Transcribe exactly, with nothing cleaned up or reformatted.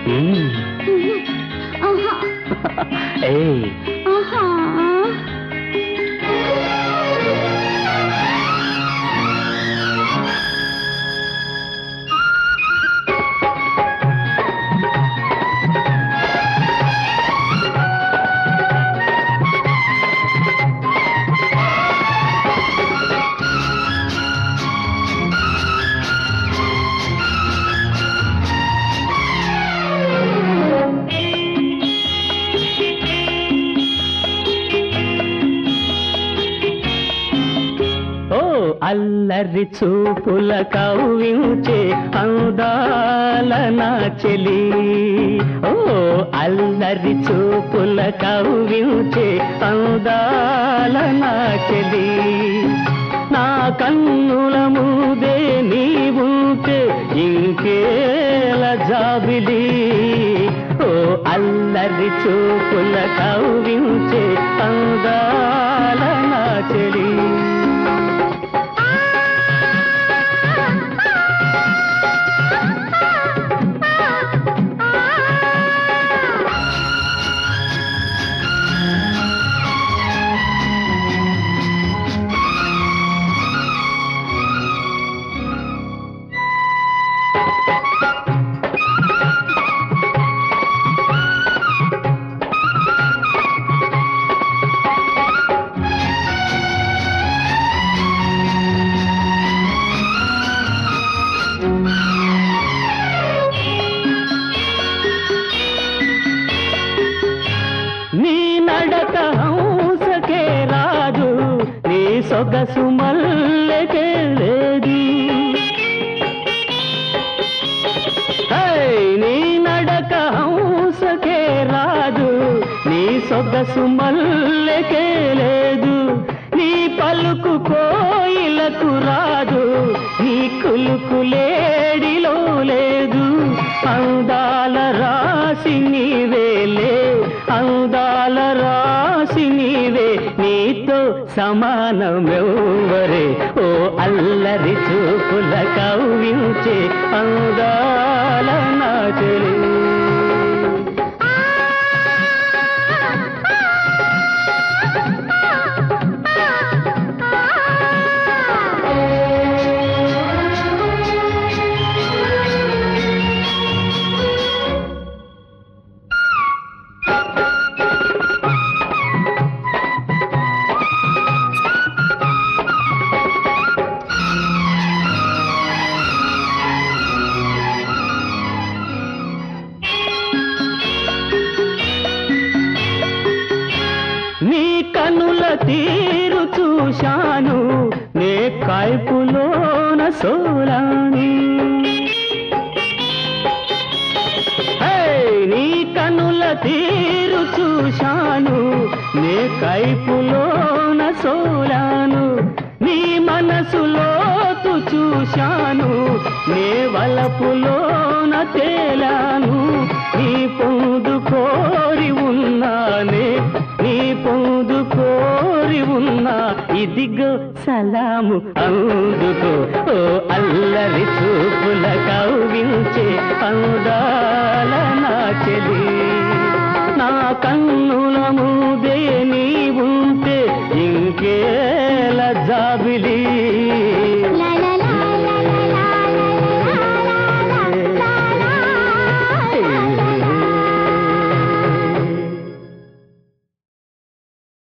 ఏయ్ అల్లరి చూపుల కవ్వించే అందాల నా చెలి ఓ అల్లరి చూపుల కవ్వించే అందాల నా చెలి నా కన్నుల ముందే నీవుంటే ఇంకేల జాబిలి ఓ అల్లరి చూపుల కవ్వించే అందాల నా చెలి సొగసు మల్లెకే లేదు నీ నడక హంసకే రాదు నీ సొగసు మల్లెకే లేదు నీ పలుకు కోయిలకు రాదు నీ కులుకు లేడిలో లేదు అందాల రాసి నీవేలే అందాల రాసి నీవే నీతో సమానమెవ్వరే ఓ అల్లరి చూపుల కవ్వించే అందాల నా చెలి కనుల తీరు చూశాను నే కైపులోన సోలాని నీ కనుల తీరు చూశాను నే కైపులోన సోలాను నీ మనసులోతు చూశాను నే వలపులోన తేలాను నీ పొందు కోరి ఉన్నానే నీ పొందు కోరి ఉన్నా ఇదిగో సలాము అందుకో ఓ అల్లరి చూపుల కవ్వించే అందాల నా చెలి నా కన్నుల ముందే నీ ఉంటే ఇంకే